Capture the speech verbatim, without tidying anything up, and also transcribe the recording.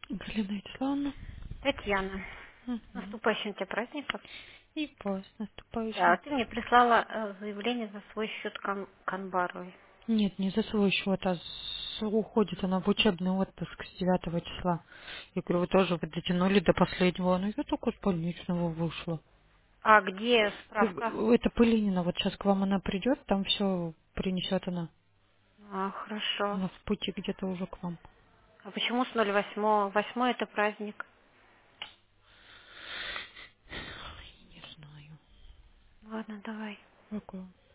Галина Вячеславовна. Татьяна, с Мгм. наступающим тебе праздником. И по с Да, наступающим. ты мне прислала э, заявление за свой счет кан- Канбару. Нет, не за свой счет, а с- уходит она в учебный отпуск с девятого числа. Я говорю, вы тоже вы дотянули до последнего. Ну, я только с больничного вышла. А где Как- справка? Это Пылинина, вот сейчас к вам она придет, там все принесет она. А, хорошо. Она в пути где-то уже к вам. А почему с ноль восьмого? Восьмой это праздник. Не знаю. Ладно, давай. Какой?